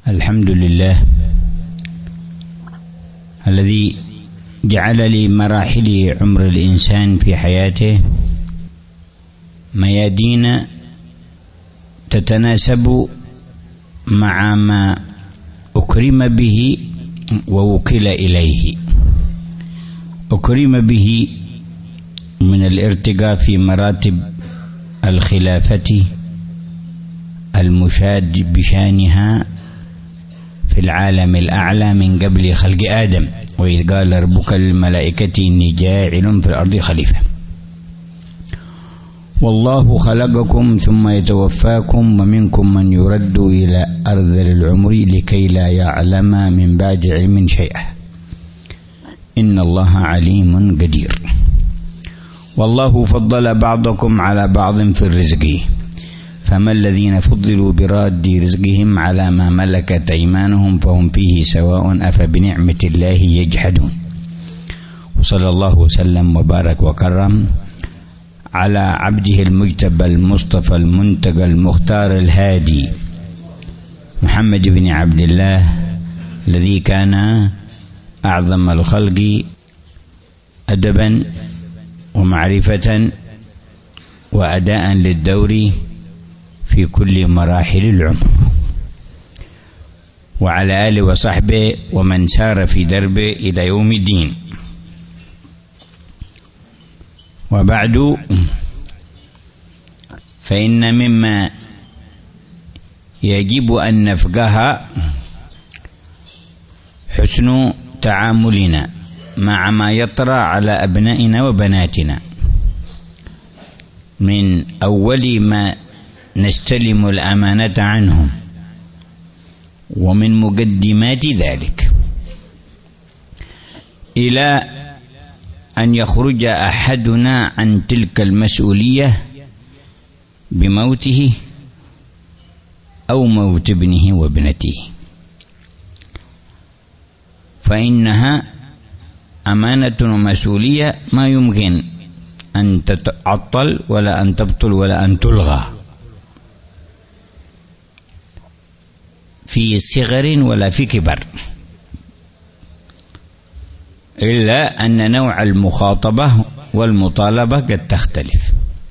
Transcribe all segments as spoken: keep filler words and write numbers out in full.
الحمد لله الذي جعل لمراحل عمر الإنسان في حياته ميادين تتناسب مع ما أكرم به ووكل إليه. أكرم به من الارتقاء في مراتب الخلافة المشاد بشانها في العالم الأعلى من قبل خلق آدم، وإذ قال ربك للملائكة إني جاعل في الأرض خليفة. والله خلقكم ثم يتوفاكم ومنكم من يرد إلى أرذل العمر لكي لا يعلم من بعد علم شيئا إن الله عليم قدير. والله فضل بعضكم على بعض في الرزق، فما الذين فضلوا براد رزقهم على ما ملكت أيمانهم فهم فيه سواء أفبنعمة الله يجحدون. وصلى الله وسلم وبارك وكرم على عبده المجتبى المصطفى المنتقى المختار الهادي محمد بن عبد الله، الذي كان أعظم الخلق أدبا ومعرفة وأداء للدور في كل مراحل العمر، وعلى آله وصحبه ومن سار في دربه إلى يوم الدين. وبعد، فإن مما يجب أن نفقه حسن تعاملنا مع ما يطرأ على أبنائنا وبناتنا، من أول ما نستلم الأمانة عنهم ومن مقدمات ذلك إلى أن يخرج أحدنا عن تلك المسؤولية بموته أو موت ابنه وابنته، فإنها أمانة ومسؤولية ما يمكن أن تتعطل ولا أن تبطل ولا أن تلغى في صغر ولا في كبر، إلا أن نوع المخاطبة والمطالبة قد تختلف.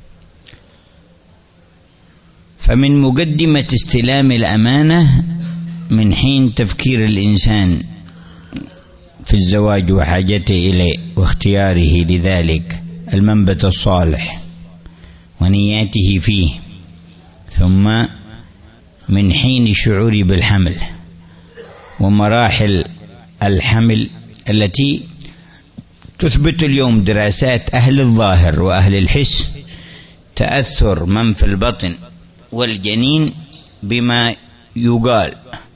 فمن مقدمة استلام الأمانة من حين تفكير الإنسان في الزواج وحاجته إليه واختياره لذلك المنبت الصالح ونياته فيه، ثم من حين الشعور بالحمل ومراحل الحمل التي تثبت اليوم دراسات أهل الظاهر وأهل الحس تأثر من في البطن والجنين بما يقال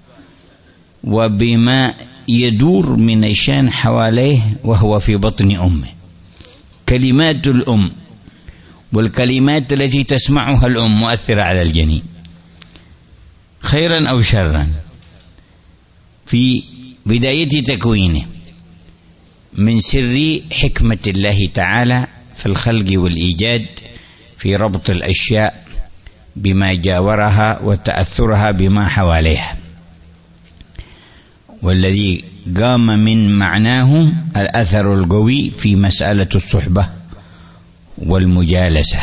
وبما يدور من الشان حواليه وهو في بطن أمه. كلمات الأم والكلمات التي تسمعها الأم مؤثرة على الجنين خيرا أو شرا في بداية تكوينه، من سر حكمة الله تعالى في الخلق والإيجاد في ربط الأشياء بما جاورها وتأثرها بما حواليها، والذي قام من معناه الأثر القوي في مسألة الصحبة والمجالسة.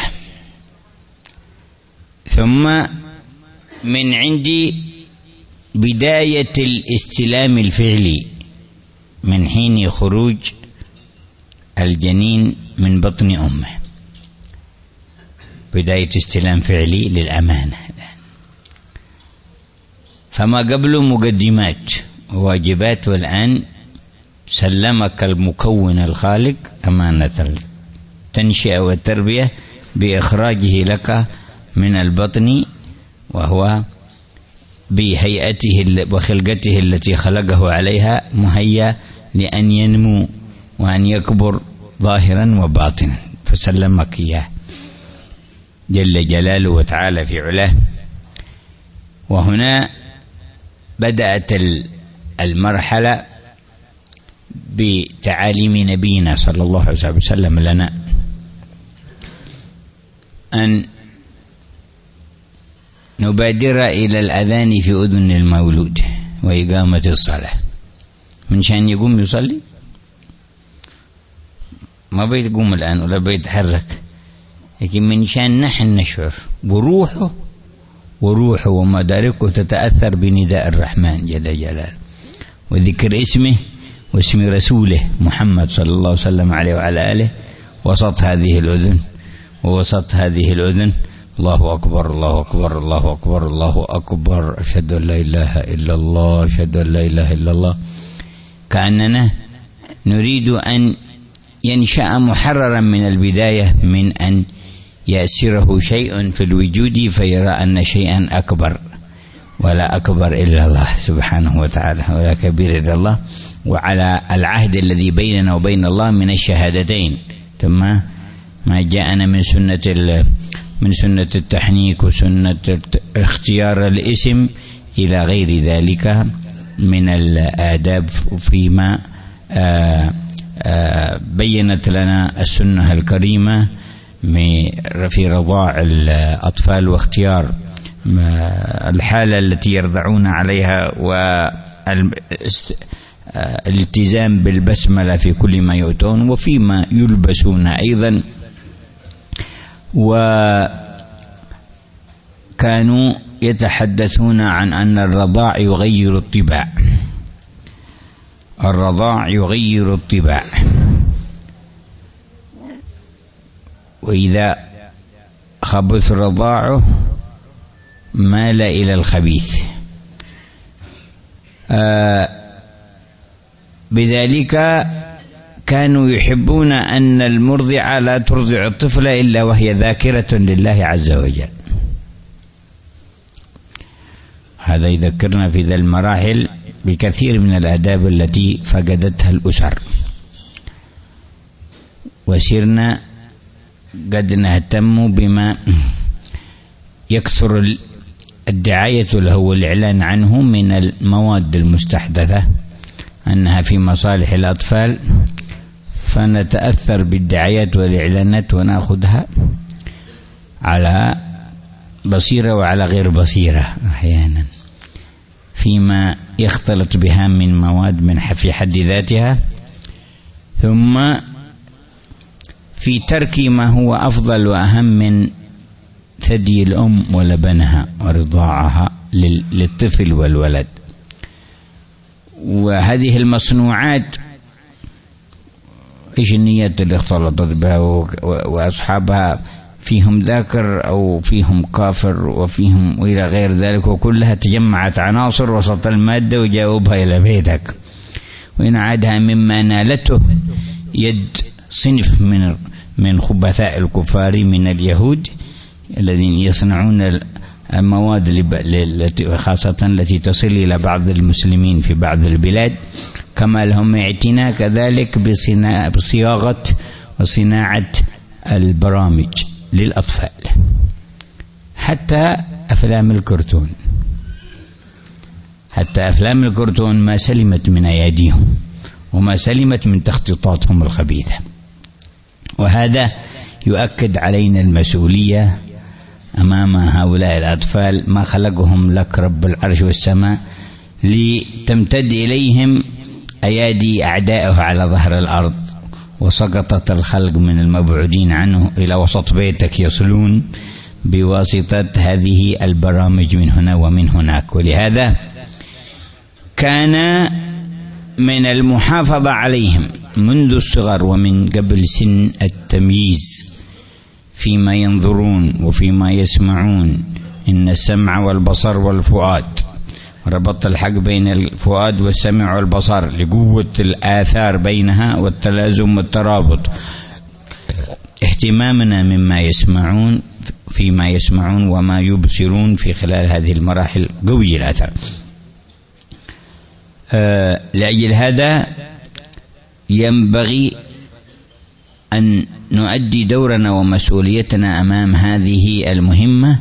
ثم من عند بداية الاستلام الفعلي من حين خروج الجنين من بطن أمه، بداية استلام فعلي للأمانة. فما قبل مقدمات وواجبات، والآن سلمك المكون الخالق أمانة التنشئة والتربية بإخراجه لك من البطن، وهو بهيئته وخلقته التي خلقه عليها مهيأ لأن ينمو وأن يكبر ظاهرا وباطنا، فسلمك إياه جل جلاله وتعالى في علاه. وهنا بدأت المرحلة بتعاليم نبينا صلى الله عليه وسلم لنا أن نبادر إلى الأذان في أذن المولود وإقامة الصلاة. من شان يقوم يصلي ما بيتقوم الآن ولا بيتحرك، لكن من شان نحن نشعر وروحه وروحه ومداركه تتأثر بنداء الرحمن جل جلاله وذكر اسمه واسم رسوله محمد صلى الله عليه وسلم عليه وعلى آله وسط هذه الأذن ووسط هذه الأذن. الله أكبر الله أكبر الله أكبر الله أكبر، أشهد أن لا إله إلا الله أشهد أن لا إله إلا الله. كأننا نريد أن ينشأ محررا من البداية من أن يأسره شيء في الوجود فيرى أن شيئا أكبر، ولا أكبر إلا الله سبحانه وتعالى ولا كبير إلا الله، وعلى العهد الذي بيننا وبين الله من الشهادتين، ثم ما جاءنا من سنة من سنة التحنيك وسنة اختيار الاسم إلى غير ذلك من الآداب فيما آآ آآ بينت لنا السنة الكريمة في رضاع الأطفال واختيار الحالة التي يرضعون عليها والالتزام بالبسملة في كل ما يؤتون وفيما يلبسون أيضا. وكانوا يتحدثون عن أن الرضاع يغير الطباع، الرضاع يغير الطباع، وإذا خبث رضاعه مال إلى الخبيث. آه بذلك كانوا يحبون أن المرضعة لا ترضع الطفل إلا وهي ذاكرة لله عز وجل. هذا يذكرنا في ذا المراحل بكثير من الآداب التي فقدتها الأسر، وسرنا قد نهتم بما يكثر الدعاية له والإعلان عنه من المواد المستحدثة أنها في مصالح الأطفال، فنتأثر بالدعايات والإعلانات ونأخذها على بصيرة وعلى غير بصيرة أحيانا فيما يختلط بها من مواد من في حد ذاتها، ثم في ترك ما هو أفضل وأهم من ثدي الأم ولبنها ورضاعها للطفل والولد. وهذه المصنوعات إيش النيات اللي اختلطت بها وأصحابها فيهم ذاكر أو فيهم كافر وفيهم وإلى غير ذلك، وكلها تجمعت عناصر وسط المادة وجاوبها إلى بيتك، وإن عادها مما نالته يد صنف من من خبثاء الكفار من اليهود الذين يصنعون المواد التي خاصة التي تصل إلى بعض المسلمين في بعض البلاد، كما لهم اعتناء كذلك بصياغة وصناعة البرامج للأطفال. حتى أفلام الكرتون حتى أفلام الكرتون ما سلمت من أيديهم وما سلمت من تخطيطاتهم الخبيثة. وهذا يؤكد علينا المسؤولية أمام هؤلاء الأطفال، ما خلقهم لك رب العرش والسماء لتمتد إليهم أيادي أعدائه على ظهر الأرض، وسقطت الخلق من المبعودين عنه إلى وسط بيتك يصلون بواسطة هذه البرامج من هنا ومن هناك. ولهذا كان من المحافظة عليهم منذ الصغر ومن قبل سن التمييز فيما ينظرون وفيما يسمعون. إن السمع والبصر والفؤاد، ربط الحق بين الفؤاد والسمع والبصر لقوة الآثار بينها والتلازم والترابط. اهتمامنا مما يسمعون فيما يسمعون وما يبصرون في خلال هذه المراحل قوي الأثر. آه لأجل هذا ينبغي أن نؤدي دورنا ومسؤوليتنا أمام هذه المهمة،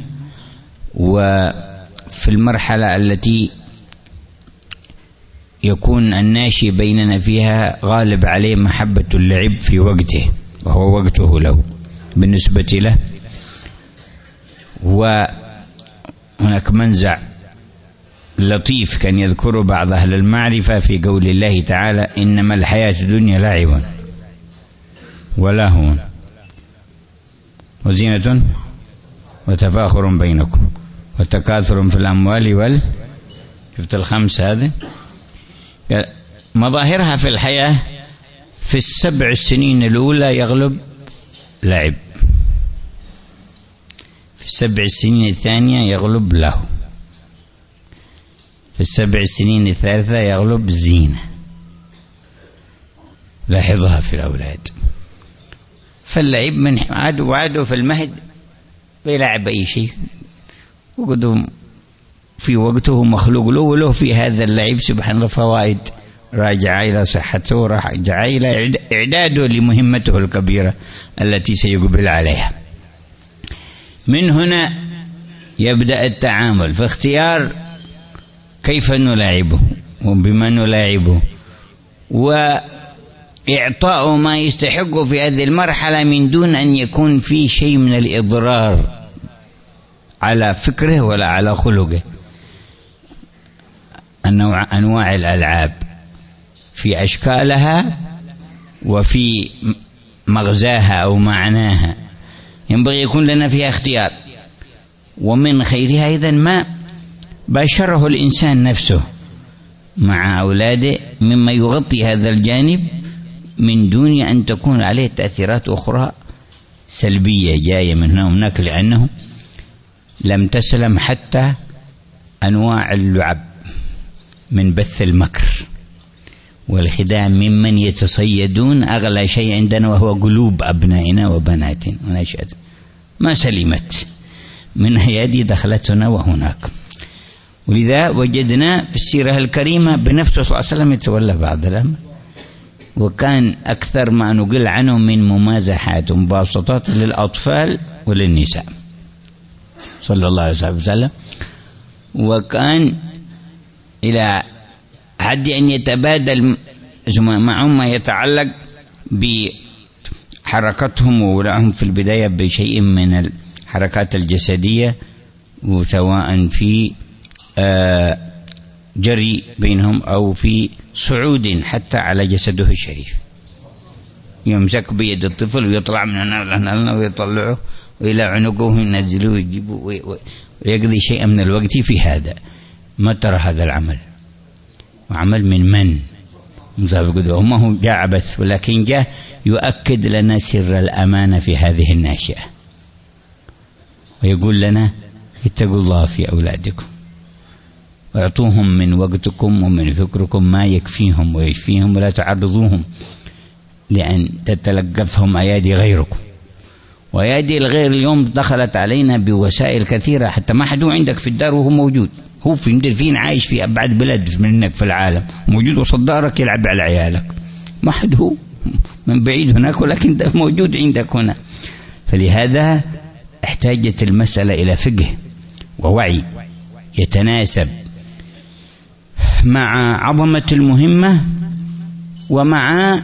وفي المرحلة التي يكون الناشئ بيننا فيها غالب عليه محبة اللعب في وقته وهو وقته له بالنسبة له، وهناك منزع لطيف كان يذكر بعض أهل المعرفة في قول الله تعالى: إنما الحياة الدنيا لعب ولهو وزينة وتفاخر بينكم وتكاثر في الأموال وال شفت الخمس هذه مظاهرها في الحياة. في السبع السنين الأولى يغلب لعب، في السبع السنين الثانية يغلب له، في السبع السنين الثالثة يغلب زينة. لاحظها في الأولاد. فاللعب من عادوا وعادوا في المهد بيلعب أي شيء، وقدوا في وقته مخلوق له، وله في هذا اللعب سبحان الله فوائد راجع إلى صحته، راجع إلى إعداده لمهمته الكبيرة التي سيقبل عليها. من هنا يبدأ التعامل في اختيار كيف نلاعبه وبما نلاعبه، وإعطاء ما يستحق في هذه المرحلة من دون أن يكون في شيء من الإضرار على فكره ولا على خلقه. أنواع, أنواع الألعاب في أشكالها وفي مغزاها أو معناها ينبغي يكون لنا فيها اختيار. ومن خيرها إذن ما باشره الإنسان نفسه مع أولاده مما يغطي هذا الجانب من دون أن تكون عليه تأثيرات أخرى سلبية جاية من هنا وهناك، لأنه لم تسلم حتى أنواع اللعب من بث المكر والخداع ممن يتصيدون أغلى شيء عندنا وهو قلوب أبنائنا وبناتنا ونشأتنا، ما سلمت من هذه دخلتنا وهناك. ولذا وجدنا في السيرة الكريمة بنفسه صلى الله عليه وسلم يتولى بعض الأمر، وكان أكثر ما نقل عنه من ممازحات ومباسطات للأطفال وللنساء صلى الله عليه وسلم. وكان إلى حد أن يتبادل معهم ما يتعلق بحركتهم وولائهم في البداية بشيء من الحركات الجسدية، وسواء في جري بينهم أو في صعود حتى على جسده الشريف، يمسك بيد الطفل ويطلع من هنا ويطلعه وإلى عنقه وينزله ويجيبه ويقضي شيء من الوقت في هذا. ما ترى هذا العمل وعمل من من وما هو جاء عبث، ولكن جاء يؤكد لنا سر الأمانة في هذه الناشئة، ويقول لنا اتقوا الله في أولادكم واعطوهم من وقتكم ومن فكركم ما يكفيهم ويشفيهم، ولا تعرضوهم لأن تتلقفهم أيادي غيركم. وأيادي الغير اليوم دخلت علينا بوسائل كثيرة، حتى ما حد عندك في الدار وهو موجود، هو في مدرفين عايش في أبعد بلد منك في العالم موجود وسط دارك يلعب على عيالك، ما حد هو من بعيد هناك ولكن ده موجود عندك هنا. فلهذا احتاجت المسألة إلى فقه ووعي يتناسب مع عظمة المهمة ومع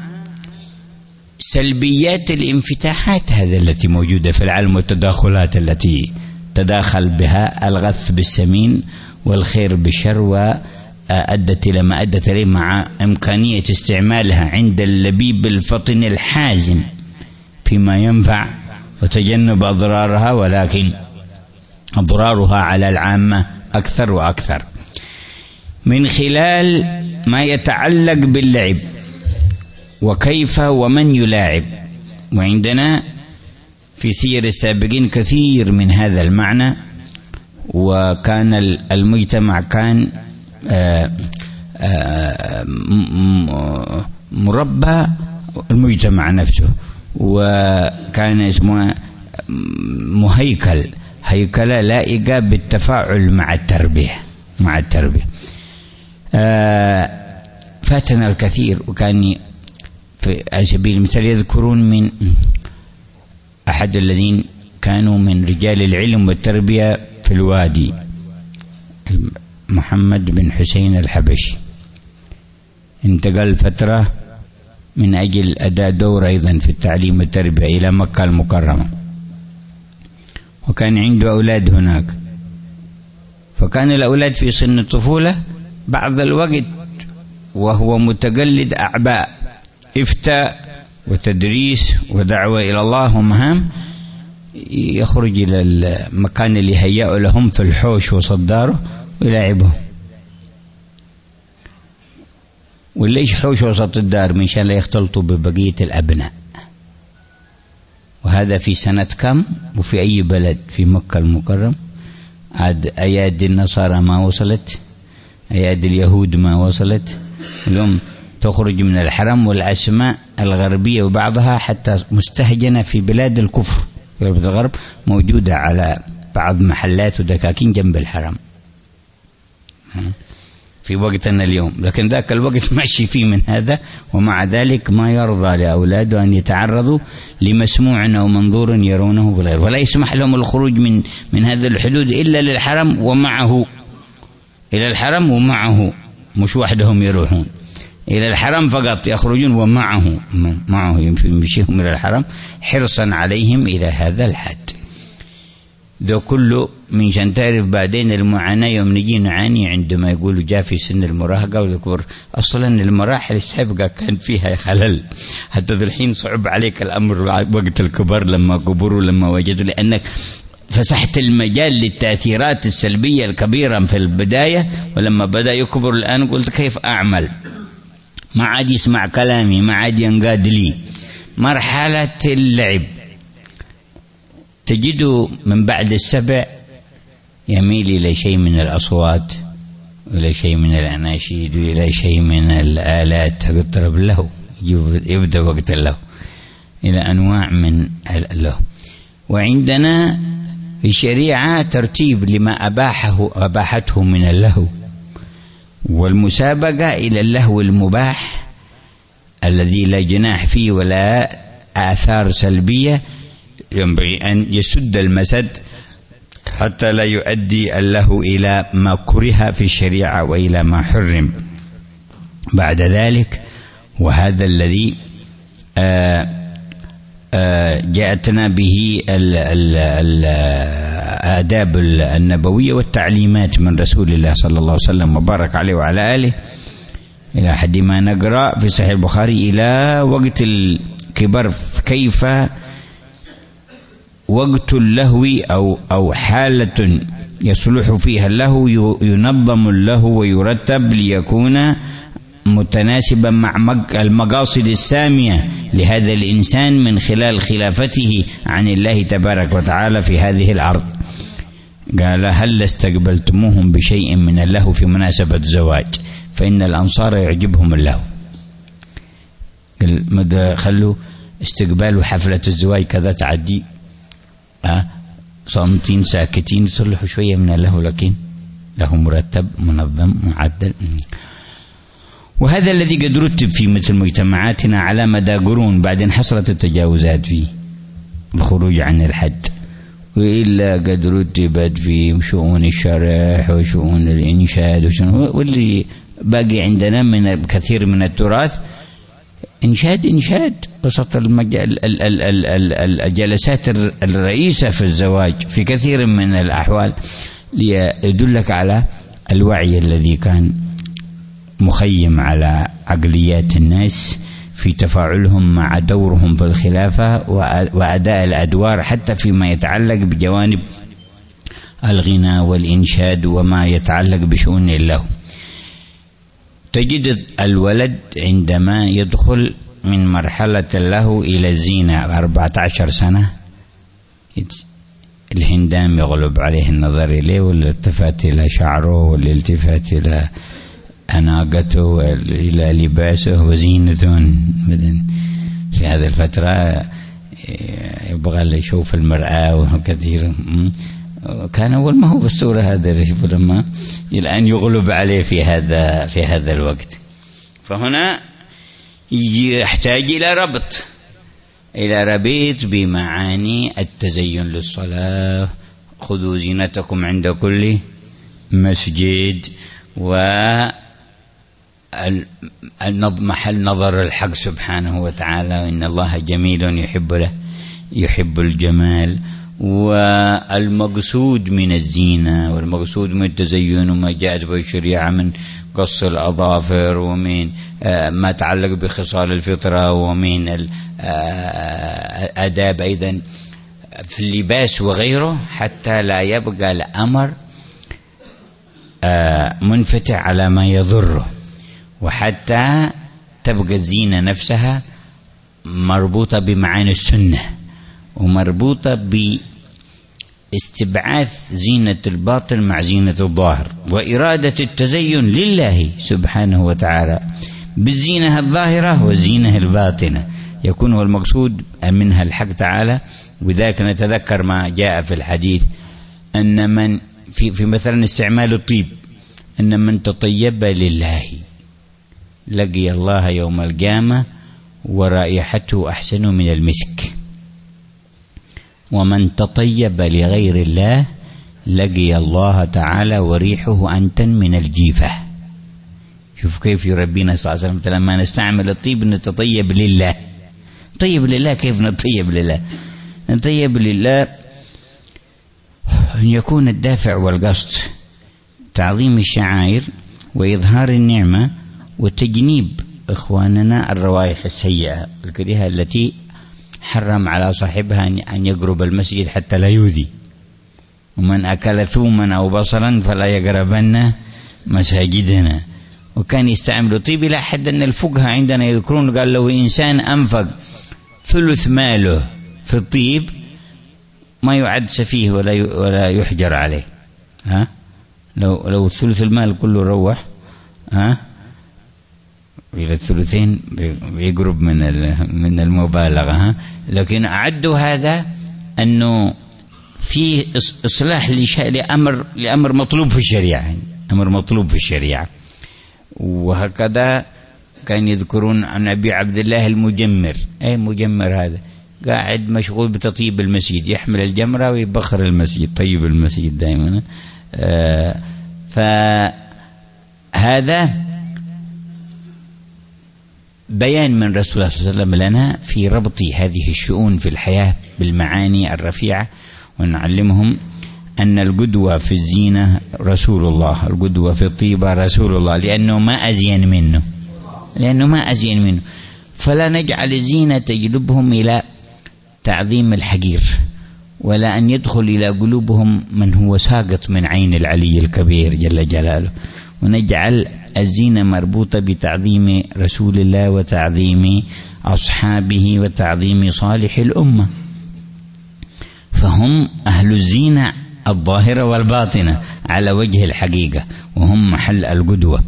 سلبيات الانفتاحات هذا التي موجودة في العالم والتداخلات التي تداخل بها الغث بالسمين والخير بالشر، وأدت إلى ما أدت إليه، مع إمكانية استعمالها عند اللبيب الفطن الحازم فيما ينفع وتجنب أضرارها، ولكن أضرارها على العامة أكثر وأكثر. من خلال ما يتعلق باللعب وكيف ومن يلاعب، وعندنا في سير السابقين كثير من هذا المعنى، وكان المجتمع كان آآ آآ مربى المجتمع نفسه، وكان اسمه مهيكل، هيكلة لائقة بالتفاعل مع التربية مع التربية فاتنا الكثير. وكان على سبيل المثال يذكرون من أحد الذين كانوا من رجال العلم والتربية في الوادي، محمد بن حسين الحبشي، انتقل فترة من أجل أداء دور أيضا في التعليم والتربية إلى مكة المكرمة، وكان عنده أولاد هناك. فكان الأولاد في سن الطفولة بعض الوقت وهو متقلد أعباء إفتاء وتدريس ودعوة إلى الله ومهام، يخرج إلى المكان اللي هيأوا لهم في الحوش وصداره ويلاعبهم. وليش حوش وسط الدار؟ من شاء الله يختلطوا ببقية الأبناء. وهذا في سنة كم؟ وفي أي بلد؟ في مكة المكرم. عاد أيادي النصارى ما وصلت، أيادي اليهود ما وصلت. اليوم تخرج من الحرم والأسماء الغربية وبعضها حتى مستهجنة في بلاد الكفر في الغرب، موجودة على بعض محلات ودكاكين جنب الحرم في وقتنا اليوم. لكن ذاك الوقت ماشي فيه من هذا، ومع ذلك ما يرضى لأولاده أن يتعرضوا لمسموع أو منظور يرونه في الغير، ولا يسمح لهم الخروج من من هذه الحدود إلا للحرم ومعه، إلى الحرم ومعه، مش وحدهم يروحون إلى الحرم فقط، يخرجون ومعه معه يمشيهم إلى الحرم حرصا عليهم إلى هذا الحد. ذو كله من شان تعرف بعدين المعاناة يوم نجي نعاني عندما يقولوا جاء في سن المراهقة والكبر. أصلا المراحل السابقة كان فيها خلل، حتى الحين صعب عليك الأمر وقت الكبر لما كبروا لما وجدوا، لأنك فسحت المجال للتأثيرات السلبية الكبيرة في البداية، ولما بدأ يكبر الآن قلت كيف أعمل؟ ما عاد يسمع كلامي، ما عاد ينقاد لي. مرحلة اللعب تجده من بعد السبع يميل إلى شيء من الأصوات، إلى شيء من الأناشيد، وإلى شيء من الآلات تضرب له، يبدأ وقت له إلى أنواع من له. وعندنا في الشريعة ترتيب لما أباحه أباحته من اللهو، والمسابقة إلى اللهو المباح الذي لا جناح فيه ولا آثار سلبية، ينبغي أن يسد المسد حتى لا يؤدي اللهو إلى ما كره في الشريعة وإلى ما حرم بعد ذلك. وهذا الذي آآ آآ جاءتنا به الآداب النبوية والتعليمات من رسول الله صلى الله عليه وسلم وبارك عليه وعلى آله، إلى حد ما نقرأ في صحيح البخاري إلى وقت الكبر كيف وقت اللهو أو أو حالة يصلح فيها اللهو ينظم اللهو ويرتب ليكون متناسبا مع المقاصد السامية لهذا الإنسان من خلال خلافته عن الله تبارك وتعالى في هذه الأرض. قال هل استقبلتموهم بشيء من اللهو في مناسبة زواج؟ فإن الأنصار يعجبهم اللهو. ماذا خلوا استقبال حفلة الزواج كذا تعدي أه؟ صامتين ساكتين، يصلحوا شوية من اللهو، لكن له مرتب منظم معدل. وهذا الذي قد رتب في مثل مجتمعاتنا على مدى قرون. بعدين حصلت التجاوزات فيه، الخروج عن الحد، وإلا قد رتبت في شؤون الشرح وشؤون الإنشاد وشؤون، واللي باقي عندنا من كثير من التراث إنشاد إنشاد وسط الجلسات الرئيسة في الزواج في كثير من الأحوال، ليدلك على الوعي الذي كان مخيم على عقليات الناس في تفاعلهم مع دورهم في الخلافة وأداء الأدوار، حتى فيما يتعلق بجوانب الغناء والإنشاد وما يتعلق بشؤون الله. تجد الولد عندما يدخل من مرحلة اللهو إلى الزينة أربعة عشر سنة، الهندام يغلب عليه النظر إليه، والالتفات إلى شعره، والالتفات إلى أناقته، وإلى لباسه وزينته. في هذه الفترة يبغى يشوف المرآة وكثير. كان أول ما هو بالصورة هذا لما الآن يغلب عليه في هذا في هذا الوقت. فهنا يحتاج إلى ربط، إلى ربيط بمعاني التزين للصلاة، خذوا زينتكم عند كل مسجد، و محل نظر الحق سبحانه وتعالى، إن الله جميل يحب له يحب الجمال، والمقصود من الزينة والمقصود من التزين وما جاءت به الشريعة من قص الأظافر ومن ما يتعلق بخصال الفطرة ومن الآداب أيضا في اللباس وغيره، حتى لا يبقى الأمر منفتح على ما يضره، وحتى تبقى الزينة نفسها مربوطة بمعاني السنة ومربوطة باستبعاث زينة الباطن مع زينة الظاهر، وإرادة التزين لله سبحانه وتعالى بالزينة الظاهرة والزينة الباطنة يكون هو المقصود منها الحق تعالى. وذلك نتذكر ما جاء في الحديث أن من في, في مثلا استعمال الطيب، أن من تطيب لله لقي الله يوم القيامة ورائحته أحسن من المسك، ومن تطيب لغير الله لقي الله تعالى وريحه أنتن من الجيفة. شوف كيف يربينا صلى الله عليه وسلم لما نستعمل الطيب نتطيب لله. طيب لله كيف نطيب لله؟ نطيب لله أن يكون الدافع والقصد تعظيم الشعائر وإظهار النعمة وتجنيب إخواننا الروائح السيئة الكريهة التي حرم على صاحبها أن يقرب المسجد حتى لا يؤذي، ومن أكل ثوما أو بصلا فلا يقربن مساجدنا. وكان يستعمل طيب إلى حد أن الفقهاء عندنا يذكرون قال لو إنسان أنفق ثلث ماله في الطيب ما يعد سفيه ولا ولا يحجر عليه. ها لو لو ثلث المال كله روح ها إلى الثلثين بيقرب من من المبالغة. ها لكن أعدوا هذا أنه في إصلاح لأمر لأمر مطلوب في الشريعة، أمر مطلوب في الشريعة. وهكذا كان يذكرون عن أبي عبد الله المجمر. أي مجمر هذا قاعد مشغول بتطيب المسجد، يحمل الجمرة ويبخر المسجد، طيب المسجد دائما. آه فهذا بيان من رسول الله صلى الله عليه وسلم لنا في ربط هذه الشؤون في الحياة بالمعاني الرفيعة، ونعلمهم أن القدوة في الزينة رسول الله، القدوة في الطيبة رسول الله، لأنه ما أزين منه لأنه ما أزين منه فلا نجعل الزينة تجلبهم إلى تعظيم الحقير، ولا أن يدخل إلى قلوبهم من هو ساقط من عين العلي الكبير جل جلاله، ونجعل الزينة مربوطة بتعظيم رسول الله وتعظيم أصحابه وتعظيم صالح الأمة، فهم أهل الزينة الظاهرة والباطنة على وجه الحقيقة، وهم محل القدوة.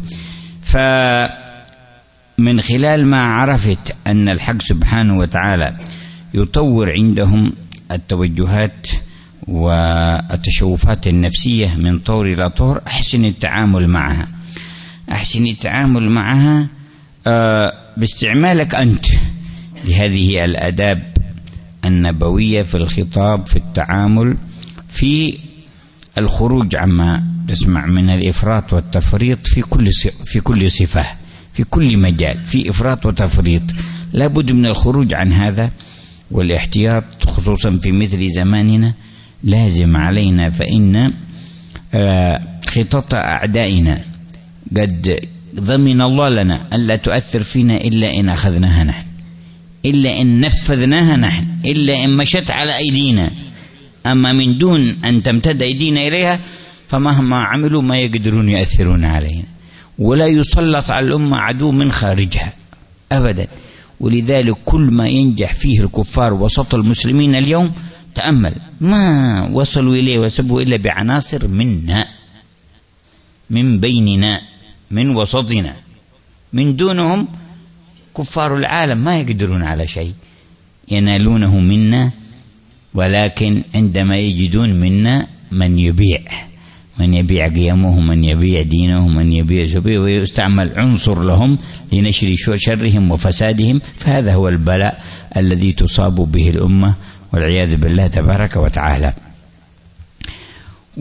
فمن خلال ما عرفت أن الحق سبحانه وتعالى يطور عندهم التوجهات والتشوفات النفسية من طور إلى طور، أحسن التعامل معها أحسن التعامل معها باستعمالك أنت لهذه الآداب النبوية في الخطاب، في التعامل، في الخروج عما تسمع من الإفراط والتفريط في كل في كل صفة، في كل مجال في إفراط وتفريط، لا بد من الخروج عن هذا والاحتياط، خصوصا في مثل زماننا لازم علينا، فإن خطط أعدائنا قد ضمن الله لنا ألا تؤثر فينا إلا إن أخذناها نحن، إلا إن نفذناها نحن، إلا إن مشت على أيدينا. أما من دون أن تمتد أيدينا إليها فمهما عملوا ما يقدرون يؤثرون علينا، ولا يسلط على الأمة عدو من خارجها أبدا. ولذلك كل ما ينجح فيه الكفار وسط المسلمين اليوم تأمل ما وصلوا إليه وسبوا إلا بعناصر منا، من بيننا، من وسطنا. من دونهم كفار العالم ما يقدرون على شيء، ينالونه منا، ولكن عندما يجدون منا من يبيع من يبيع قيمه، من يبيع دينه، من يبيع سبيه، ويستعمل عنصر لهم لنشر شرهم وفسادهم، فهذا هو البلاء الذي تصاب به الأمة والعياذ بالله تبارك وتعالى.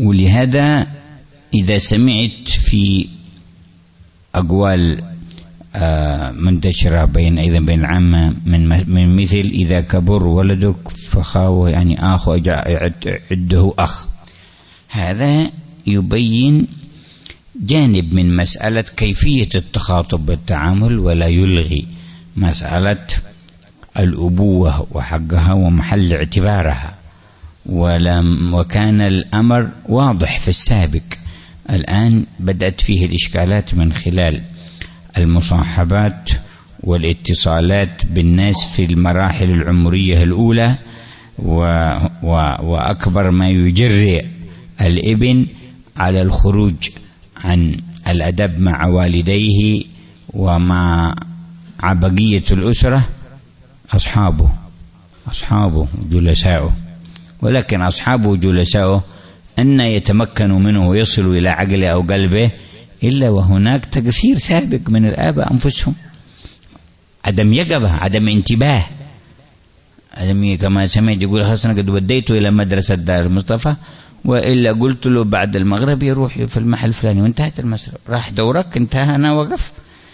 ولهذا إذا سمعت في أقوال منتشرة بين أيضا بين العامة من من مثل إذا كبر ولدك فخاوه يعني أخ عده أخ. هذا يبين جانب من مسألة كيفية التخاطب والتعامل، ولا يلغي مسألة الأبوة وحقها ومحل اعتبارها. ولم وكان الأمر واضح في السابق، الآن بدأت فيه الإشكالات من خلال المصاحبات والاتصالات بالناس في المراحل العمرية الأولى، و و وأكبر ما يجرئ الابن على الخروج عن الأدب مع والديه ومع بقية الأسرة أصحابه أصحابه جلساؤه. ولكن أصحابه وجلساؤه أن يتمكنوا منه ويصلوا إلى عقله أو قلبه إلا وهناك تقصير سابق من الآباء أنفسهم، عدم يقظة، عدم انتباه، عدم كما سمعت يقول خلاص أنا قد وديته إلى مدرسة دار المصطفى، وإلا قلت له بعد المغرب يروح في المحل الفلاني وانتهت المسألة، راح دورك انتهى أنا وقف.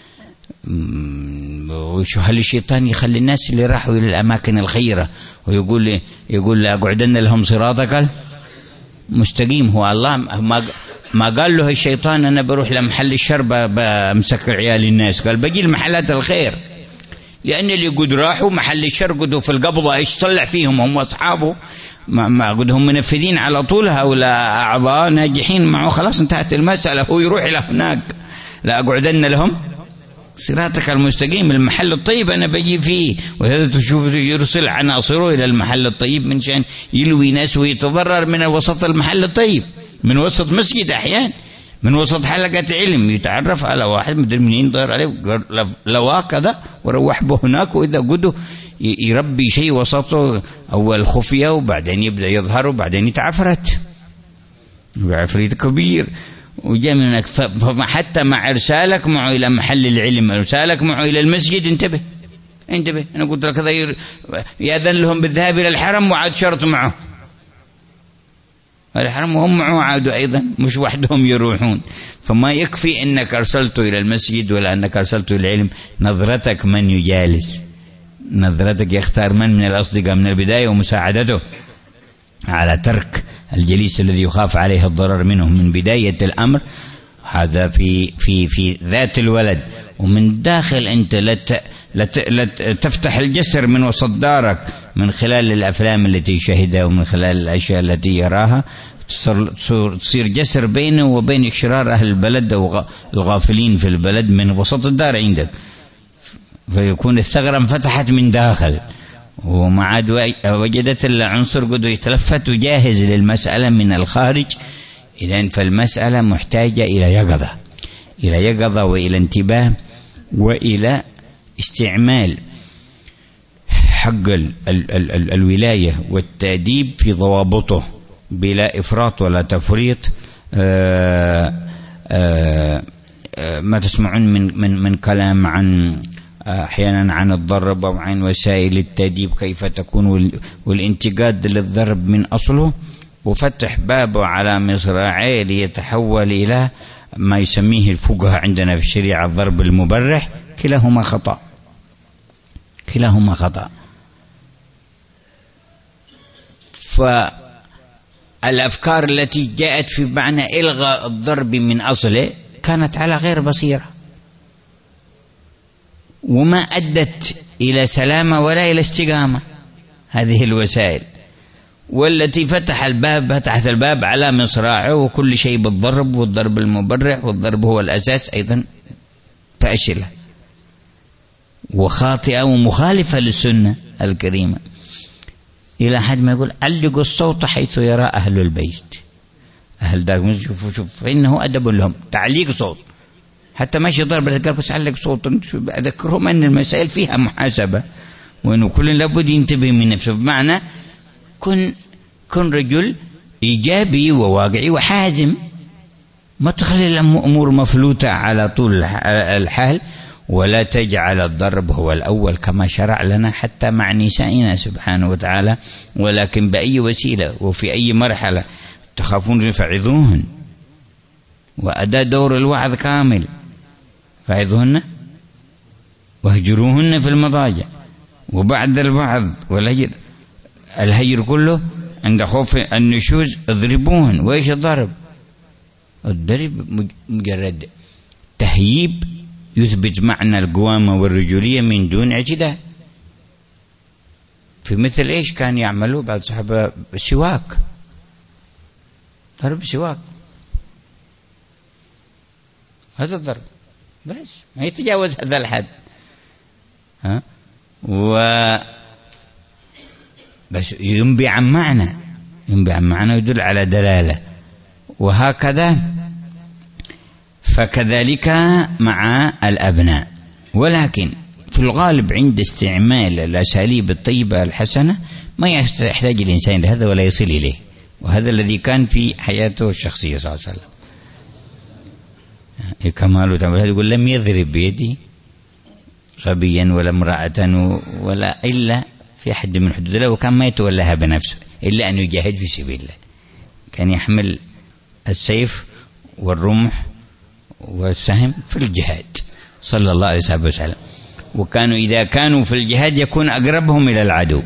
وشو هل الشيطان يخلي الناس اللي راحوا إلى الأماكن الخيرة ويقول لي يقول لأقعدن لهم صراطك مستقيم؟ هو الله ما ما قال له الشيطان أنا بروح لمحل الشر بمسكر عيال الناس، قال بجي المحلات الخير، لأن اللي قد راحوا محل الشر قدوا في القبضة إيش طلع فيهم هم أصحابه ما, ما قدهم منفذين على طول، هؤلاء أعضاء ناجحين معه، خلاص انتهت المسألة، هو يروح إلى هناك. لا أقعدن لهم صراطك المستقيم، المحل الطيب أنا بجي فيه، وهذا تشوف يرسل عناصره إلى المحل الطيب من شان يلوي ناس ويتضرر من وسط المحل الطيب، من وسط مسجد أحيان، من وسط حلقة علم، يتعرف على واحد مدري منين ضار عليه لوا كذا وروح به هناك، وإذا قده يربي شيء وسطه أول خفية وبعدين يبدأ يظهر وبعدين يتعفرت وعفريت كبير وجاء من هناك. فحتى مع إرسالك معه إلى محل العلم، إرسالك معه إلى المسجد، انتبه انتبه، أنا قلت لك هذا يأذن لهم بالذهاب إلى الحرم وعاد شرط معه الحرم وهم معه عادوا أيضا، مش وحدهم يروحون. فما يكفي أنك أرسلته إلى المسجد ولا أنك أرسلته إلى العلم، نظرتك من يجالس، نظرتك يختار من من الأصدقاء من البداية، ومساعدته على ترك الجليس الذي يخاف عليه الضرر منه من بداية الأمر. هذا في في في ذات الولد. ومن داخل أنت لت لت لت تفتح الجسر من وسط دارك من خلال الأفلام التي يشاهدها ومن خلال الأشياء التي يراها، تصير جسر بينه وبين شرار أهل البلد أو الغافلين في البلد من وسط الدار عندك، فيكون الثغرة انفتحت من داخل وما عاد وجدت العنصر قد يتلفت وجاهز للمسألة من الخارج. إذن فالمسألة محتاجة إلى يقظة، إلى يقظة وإلى انتباه وإلى استعمال حق ال ال ال ال الولاية والتأديب في ضوابطه بلا إفراط ولا تفريط. آآ آآ ما تسمعون من من من كلام عن أحيانا عن الضرب أو عن وسائل التأديب كيف تكون، والانتقاد للضرب من أصله وفتح بابه على مصراعيه ليتحول إلى ما يسميه الفقهاء عندنا في الشريعة الضرب المبرح. كلاهما خطأ، كلاهما خطأ. فالأفكار التي جاءت في معنى إلغاء الضرب من أصله كانت على غير بصيرة وما أدت إلى سلامة ولا إلى استقامة هذه الوسائل، والتي فتح الباب فتحت الباب على مصراعه وكل شيء بالضرب، والضرب المبرح، والضرب هو الأساس أيضا فاشلة وخاطئة ومخالفة للسنة الكريمة، إلى حد ما يقول علقوا الصوت حيث يرى أهل البيت. أهل دار شوفوا شوف فإنه أدب لهم تعليق صوت، حتى ماشي ضرب القلب بس علق صوت. أذكرهم أن المسائل فيها محاسبة وأنه كل لابد ينتبه من نفسه، بمعنى كن كن رجل إيجابي وواقعي وحازم، ما تخلي الأمور مفلوتة على طول الحال، ولا تجعل الضرب هو الأول كما شرع لنا حتى مع نسائنا سبحانه وتعالى، ولكن بأي وسيلة وفي أي مرحلة. تخافون واهجروهن في المضاجع، وبعد البعض والهجر الهجر كله عند خوف النشوز اضربوهن. وإيش الضرب؟ الضرب مجرد تهييب يثبت معنى القوامة والرجولية من دون اعتداء. في مثل إيش كان يعملوا بعض الصحابة؟ سواك، ضرب سواك، هذا الضرب بس ما يتجاوز هذا الحد. ها و بس ينبي عن معنى، ينبي عن معنى يدل على دلالة. وهكذا فكذلك مع الأبناء. ولكن في الغالب عند استعمال الأساليب الطيبة الحسنة ما يحتاج الإنسان لهذا ولا يصل إليه، وهذا الذي كان في حياته الشخصية صلى الله عليه وسلم. كماله تعالى يقول لم يضرب بيدي صبيا ولا امرأة ولا إلا في حد من حدود الله، وكان ما يتولاها بنفسه إلا أن يجاهد في سبيل الله. كان يحمل السيف والرمح والسهم في الجهاد صلى الله عليه وسلم. وكانوا إذا كانوا في الجهاد يكون أقربهم إلى العدو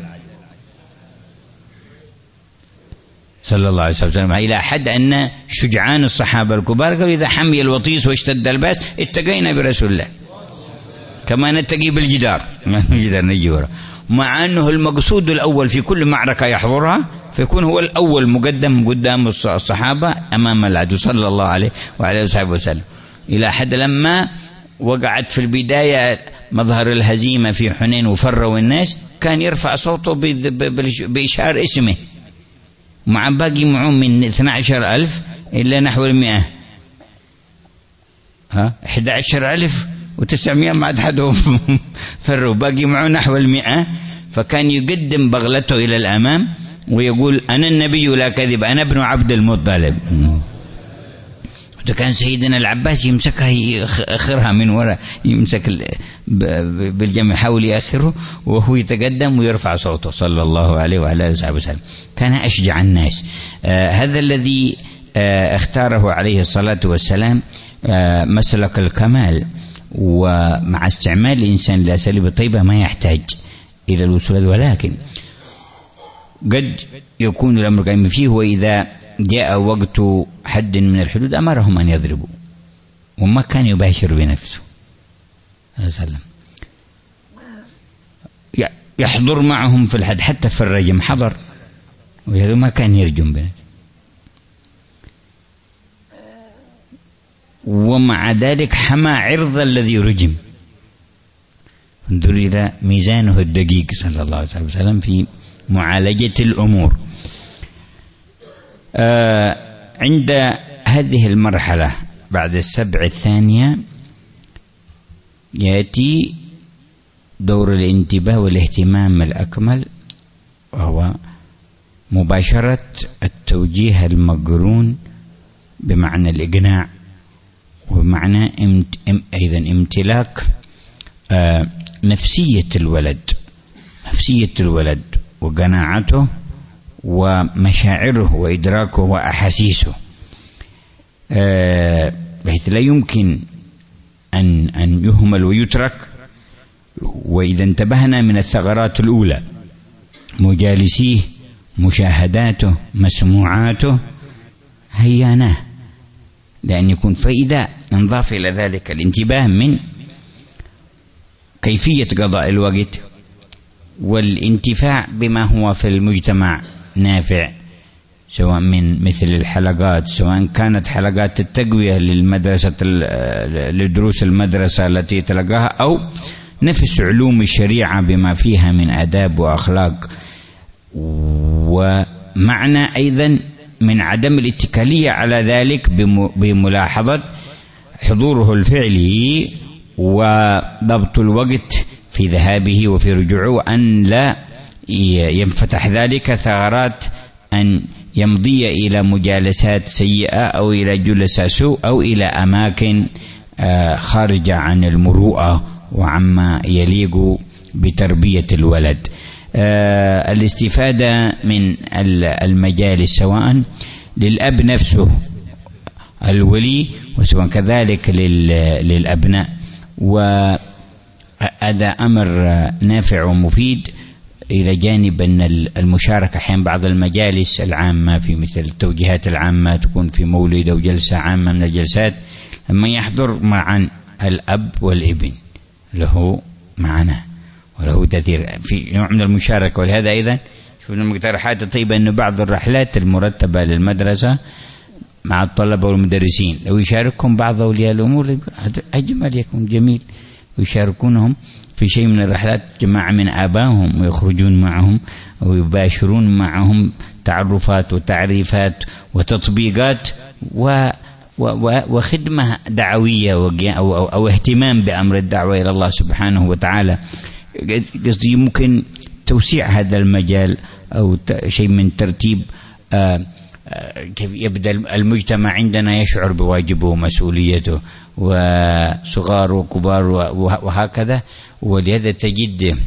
صلى الله عليه وسلم، إلى حد أن شجعان الصحابة الكبار قالوا إذا حمي الوطيس واشتد الباس اتقينا برسول الله كما نتقي بالجدار، ما نقدر نجي ورا. مع أنه المقصود الأول في كل معركة يحضرها فيكون هو الأول مقدم قدام الصحابة أمام العدو صلى الله عليه وعلى آله وسلم، إلى حد لما وقعت في البداية مظهر الهزيمة في حنين وفروا الناس كان يرفع صوته بإشهار اسمه، مع باقي معه من اثني عشر ألف إلا نحو المئة، ها أحد عشر ألف وتسعمائة ما عاد حدهم فروا، باقي معه نحو المئة. فكان يقدم بغلته إلى الأمام ويقول أنا النبي لا كذب، أنا ابن عبد المطلب. كان سيدنا العباس يمسكها يأخرها من وراء، يمسك بالجمع يحاول يأخره وهو يتقدم ويرفع صوته صلى الله عليه وعلى آله وسلم. كان أشجع الناس. آه هذا الذي آه اختاره عليه الصلاة والسلام آه مسلك الكمال. ومع استعمال الإنسان لأساليب الطيبة ما يحتاج إلى الوصول، ولكن قد يكون الأمر قائم فيه، وإذا جاء وقت حد من الحدود أمرهم أن يضربوا، وما كان يباشر بنفسه وسلم، يحضر معهم في الحد، حتى في الرجم حضر وما كان يرجم بنفسه. ومع ذلك حمى عرض الذي رجم. انظر إلى ميزانه الدقيق صلى الله عليه وسلم في معالجة الأمور. آه عند هذه المرحلة بعد السبع الثانية يأتي دور الانتباه والاهتمام الأكمل، وهو مباشرة التوجيه المقرون بمعنى الإقناع، وبمعنى أيضا امتلاك آه نفسية الولد، نفسية الولد وقناعته ومشاعره وإدراكه وأحاسيسه، آه بحيث لا يمكن أن أن يهمل ويترك. وإذا انتبهنا من الثغرات الأولى مجالسيه، مشاهداته، مسموعاته، هياناه لأن يكون. فإذا انضاف إلى ذلك الانتباه من كيفية قضاء الوقت والانتفاع بما هو في المجتمع نافع، سواء من مثل الحلقات، سواء كانت حلقات التقوية للمدرسة لدروس المدرسة التي تلقاها، أو نفس علوم الشريعة بما فيها من آداب وأخلاق. ومعنى أيضا من عدم الاتكالية على ذلك بملاحظة حضوره الفعلي وضبط الوقت في ذهابه وفي رجوعه، وأن لا ينفتح ذلك ثغرات أن يمضي إلى مجالسات سيئة أو إلى جلساء سوء أو إلى أماكن خارجة عن المروءة وعما يليق بتربية الولد. الاستفادة من المجالس سواء للأب نفسه الولي، وسواء كذلك للأبناء. هذا أمر نافع ومفيد، إلى جانب أن المشاركة أحيانا بعض المجالس العامة في مثل التوجيهات العامة تكون في مولد أو جلسة عامة من الجلسات، لما يحضر معا الأب والابن له معنى وله تأثير في نوع من المشاركة. ولهذا أيضا شوفنا المقترحات الطيبة أن بعض الرحلات المرتبة للمدرسة مع الطلبة والمدرسين لو يشاركهم بعض أولياء الأمور أجمل، يكون جميل، ويشاركونهم في شيء من الرحلات جماعة من آبائهم ويخرجون معهم ويباشرون معهم تعرفات وتعريفات وتطبيقات و وخدمة دعوية أو, أو اهتمام بأمر الدعوة إلى الله سبحانه وتعالى. قصدي ممكن توسيع هذا المجال أو شيء من ترتيب كيف يبدأ المجتمع عندنا يشعر بواجبه ومسؤوليته، وصغار وكبار وهكذا. ولهذا تجد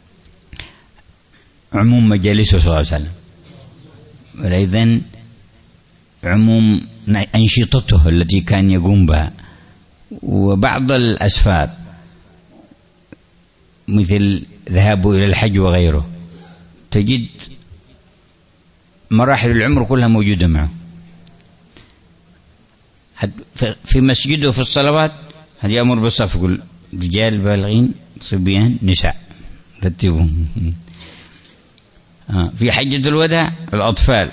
عموم مجالسه صلى الله عليه وسلم، وأيضا عموم أنشطته التي كان يقوم بها، وبعض الأسفار مثل ذهابه إلى الحج وغيره، تجد مراحل العمر كلها موجودة معه. في مسجده في الصلوات هذا يأمر بالصف، يقول رجال بالغين صبيان نساء رتبهم. في حجة الوداع الأطفال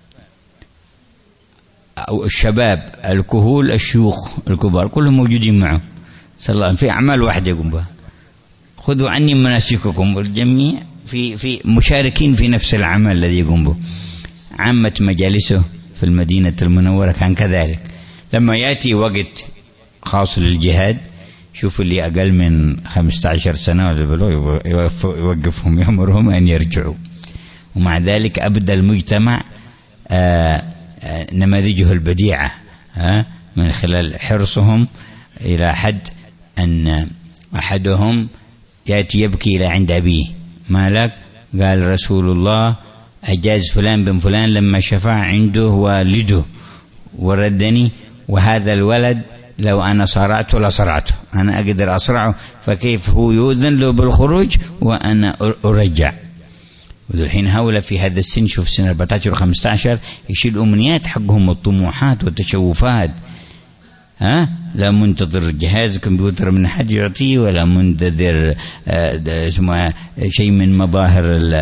أو الشباب الكهول الشيوخ الكبار كلهم موجودين معه صلى الله عليه وسلم، في أعمال واحدة يقوم بها. خذوا عني مناسككم، والجميع في في مشاركين في نفس العمل الذي يقوم به. عامة مجالسه في المدينة المنورة كان كذلك. لما يأتي وقت خاص للجهاد، شوفوا اللي أقل من خمسة عشر سنة يوقفهم يأمرهم أن يرجعوا. ومع ذلك أبدى المجتمع آآ آآ نماذجه البديعة من خلال حرصهم إلى حد أن أحدهم يأتي يبكي إلى عند أبيه، ما لك؟ قال رسول الله أجاز فلان بن فلان لما شفع عنده والده وردني، وهذا الولد لو أنا صرعته لصرعته، أنا أقدر أصرعه، فكيف هو يؤذن له بالخروج وأنا أرجع؟ وذلحين هؤلاء في هذا السن، شوف سن أربعة عشر وخمسة عشر، يشيل أمنيات حقهم والطموحات والتشوفات. ها لا منتظر جهاز كمبيوتر من حد يعطيه، ولا منتظر اسمه شيء من مظاهر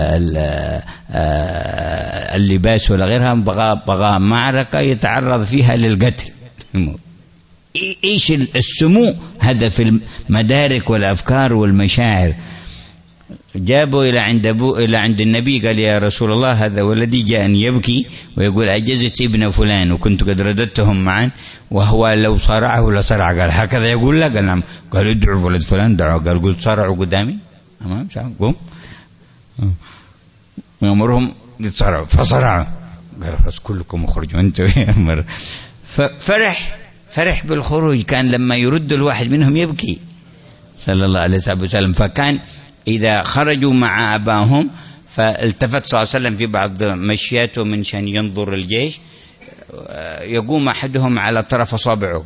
اللباس ولا غيرها، بغى بغى معركة يتعرض فيها للقتل. ايش السمو هذا في المدارك والأفكار والمشاعر. جابوا إلى عند أبو إلى عند النبي، قال يا رسول الله هذا ولدي جاءني يبكي ويقول أجزت ابن فلان وكنت قد رددتهم معا، وهو لو صرعه لصرع. قال هكذا يقول له؟ قال نعم. قال ادعوا ولد فلان، دعوا. قال قلت صرعوا قدامي أمام قوم ويأمرهم يتصرعوا، فصرعوا. قال خلاص كلكم اخرجوا أنتوا يا أمر. ففرح فرح بالخروج، كان لما يرد الواحد منهم يبكي صلى الله عليه وسلم. فكان إذا خرجوا مع أباهم فالتفت صلى الله عليه وسلم في بعض مشياته من شان ينظر الجيش، يقوم أحدهم على طرف أصابعه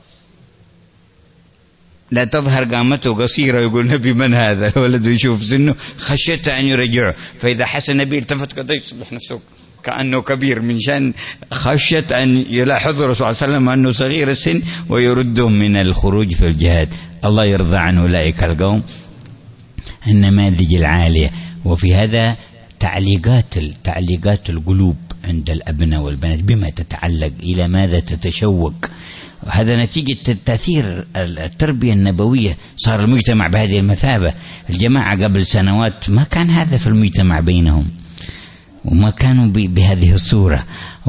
لا تظهر قامته قصيرة، يقول نبي من هذا الولد؟ يشوف سنه خشيت أن يرجعه، فإذا حس النبي التفت كذا يصبح نفسه كأنه كبير من شان خشيت أن يلاحظ الرسول صلى الله عليه وسلم أنه صغير السن ويردهم من الخروج في الجهاد. الله يرضى عن أولئك القوم النماذج العالية. وفي هذا تعليقات تعليقات القلوب عند الأبناء والبنات، بما تتعلق، إلى ماذا تتشوق. هذا نتيجة تأثير التربية النبوية. صار المجتمع بهذه المثابة. الجماعة قبل سنوات ما كان هذا في المجتمع بينهم، وما كانوا بهذه الصورة.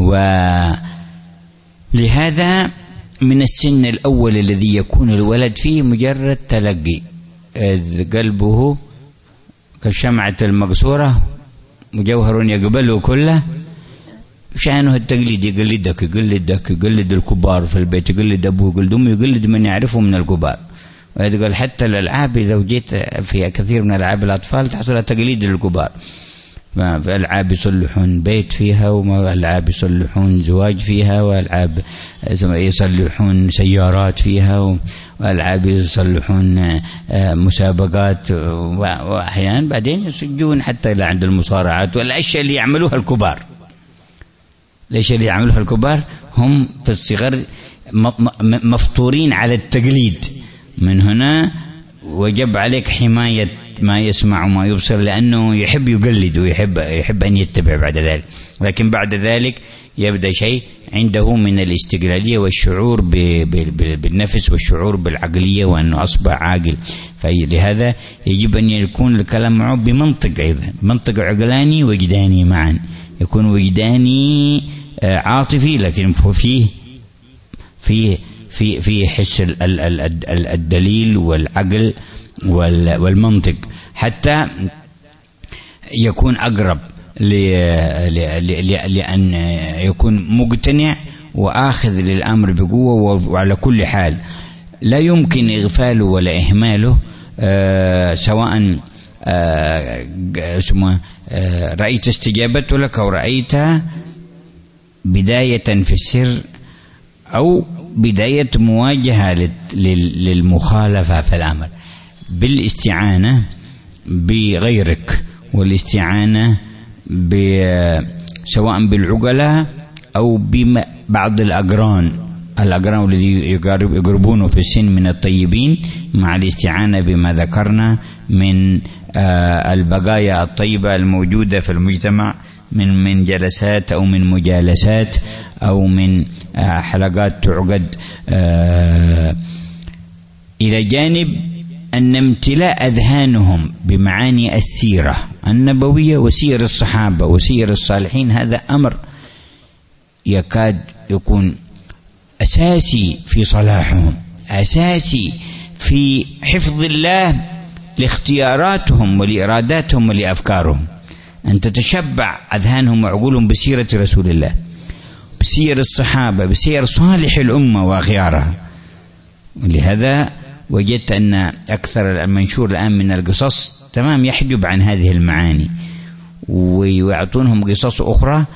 ولهذا من السن الأول الذي يكون الولد فيه مجرد تلقي، إذ قلبه كالشمعة المقصورة مجوهر يقبله كله، شأنه التقليد، يقلدك يقلدك يقلد الكبار في البيت، يقلد أبوه يقلد أمه، يقلد من يعرفه من الكبار. ويقول حتى الألعاب إذا وجيت في كثير من ألعاب الأطفال تحصل تقليد للكبار. ألعاب يصلحون بيت فيها، وألعاب يصلحون زواج فيها، وألعاب يصلحون سيارات فيها، وألعاب يصلحون مسابقات، وأحيانا بعدين يسجون حتى إلى عند المصارعات والأشياء اللي يعملوها الكبار. الأشياء اللي يعملوها الكبار هم في الصغر مفطورين على التقليد. من هنا وجب عليك حماية ما يسمع وما يبصر، لأنه يحب يقلد ويحب يحب أن يتبع بعد ذلك. لكن بعد ذلك يبدأ شيء عنده من الاستقلالية والشعور بالنفس والشعور بالعقلية وأنه أصبح عاقل. فلهذا يجب أن يكون الكلام معه بمنطق، أيضا منطق عقلاني وجداني معا. يكون وجداني عاطفي، لكن فيه فيه في في حس الدليل والعقل والمنطق، حتى يكون أقرب لأن يكون مقتنع وآخذ للأمر بقوة وعلى كل حال. لا يمكن إغفاله ولا إهماله، آه سواء آه اسمه آه رأيت استجابته لك أو رأيتها بداية في السر أو بداية مواجهة للمخالفة في الأمر، بالاستعانة بغيرك، والاستعانة سواء بالعقلاء أو ببعض الأقران الأقران الذي يقربونه في السن من الطيبين، مع الاستعانة بما ذكرنا من البقايا الطيبة الموجودة في المجتمع من من جلسات أو من مجالسات أو من حلقات تعقد، إلى جانب أن امتلاء أذهانهم بمعاني السيرة النبوية وسير الصحابة وسير الصالحين. هذا أمر يكاد يكون أساسي في صلاحهم، أساسي في حفظ الله لاختياراتهم ولإراداتهم ولأفكارهم. أن تتشبع أذهانهم وعقولهم بسيرة رسول الله، بسير الصحابة، بسير صالح الأمة وأخيارها. ولهذا وجدت أن أكثر المنشور الآن من القصص تمام يحجب عن هذه المعاني، ويعطونهم قصص أخرى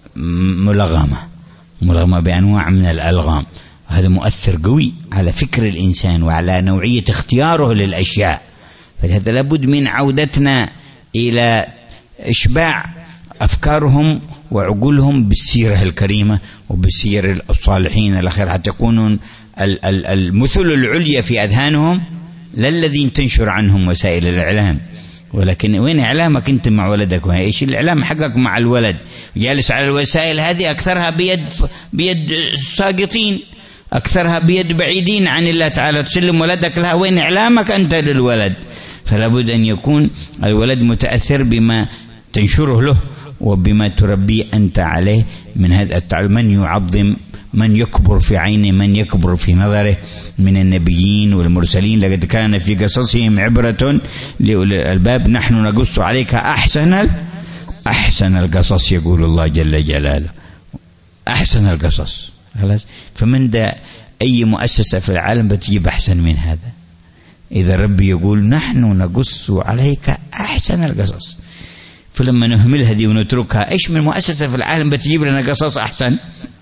ملغمة ملغمة بأنواع من الألغام. هذا مؤثر قوي على فكر الإنسان وعلى نوعية اختياره للأشياء. فلهذا لابد من عودتنا إلى إشباع أفكارهم وعقولهم بالسيرة الكريمة وبسير الصالحين الأخير، حتى يكونون المثل العليا في أذهانهم، لا الذين تنشر عنهم وسائل الإعلام. ولكن وين إعلامك أنت مع ولدك؟ وإيش الإعلام حقك مع الولد؟ جالس على الوسائل هذه أكثرها بيد بيد ساقطين، أكثرها بيد بعيدين عن الله تعالى. تسلم ولدك لها، وين إعلامك أنت للولد؟ فلا بد أن يكون الولد متأثر بما تنشره له وبما تربي أنت عليه من هذا التعلم. من يعظم، من يكبر في عينه، من يكبر في نظره من النبيين والمرسلين. لقد كان في قصصهم عبرة لأولي الألباب، نحن نقص عليك أحسن أحسن القصص، يقول الله جل جلاله، أحسن القصص. خلاص، فمن ده أي مؤسسة في العالم بتجيب أحسن من هذا؟ إذا ربي يقول نحن نقص عليك أحسن القصص، فلما نهملها دي ونتركها، إيش من مؤسسة في العالم بتجيب لنا قصص أحسن؟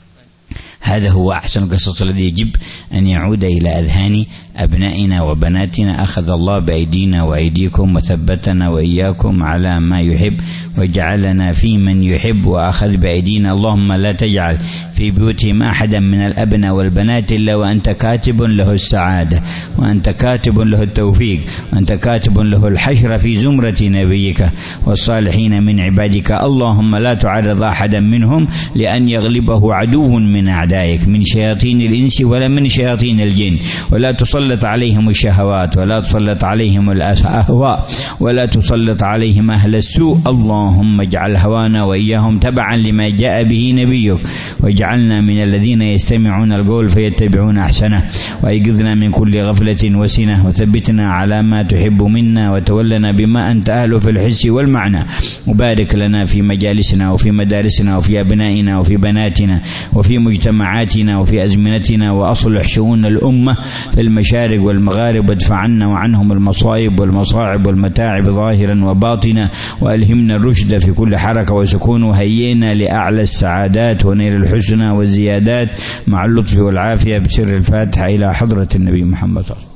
هذا هو أحسن القصص الذي يجب أن يعود إلى أذهان أبنائنا وبناتنا. أخذ الله بأيدينا وأيديكم وثبتنا وإياكم على ما يحب وجعلنا في من يحب، وأخذ بأيدينا. اللهم لا تجعل في بيوتهم أحدا من الأبناء والبنات إلا وأنت كاتب له السعادة، وأنت كاتب له التوفيق، وأنت كاتب له الحشر في زمرة نبيك والصالحين من عبادك. اللهم لا تعرض أحدا منهم لأن يغلبه عدو من أعدائك، من شياطين الإنس ولا من شياطين الجن، ولا تسلط عليهم الشهوات، ولا تسلط عليهم الأهواء، ولا تسلط عليهم أهل السوء. اللهم اجعل هوانا وإياهم تبعا لما جاء به نبيك، واجعلنا من الذين يستمعون القول فيتبعون أحسنه، وأيقظنا من كل غفلة وسنة، وثبتنا على ما تحب منا، وتولنا بما أنت أهل في الحس والمعنى. وبارك لنا في مجالسنا وفي مدارسنا وفي أبنائنا وفي بناتنا وفي مجتمعاتنا وفي أزمنتنا، وأصلح شؤون الأمة في المشاكل المشارق والمغارب، وادفع عنا وعنهم المصائب والمصاعب والمتاعب ظاهرا وباطنا، وألهمنا الرشد في كل حركة وسكون، وهيئنا لأعلى السعادات ونيل الحسنى والزيادات مع اللطف والعافية، بسر الفاتحة إلى حضرة النبي محمد صلى الله عليه وسلم.